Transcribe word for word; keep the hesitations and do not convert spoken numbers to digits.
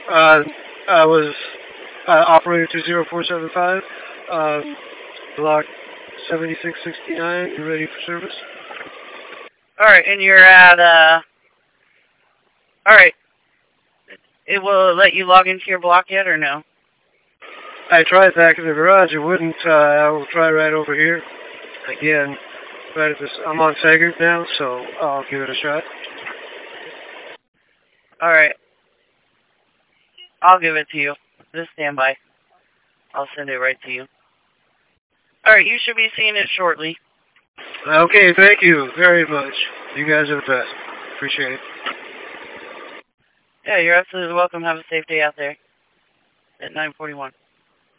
Uh, I was uh, operator two zero four seven five, uh, block seventy-six sixty-nine. You ready for service? Alright, and you're at, uh... Alright. It will let you log into your block yet, or no? I tried back in the garage. It wouldn't. Uh, I will try right over here. Again, right at this. I'm on Sagert now, so I'll give it a shot. Alright. I'll give it to you. Just stand by. I'll send it right to you. Alright, you should be seeing it shortly. Okay, thank you very much. You guys are the best. Appreciate it. Yeah, you're absolutely welcome. Have a safe day out there. At nine forty-one.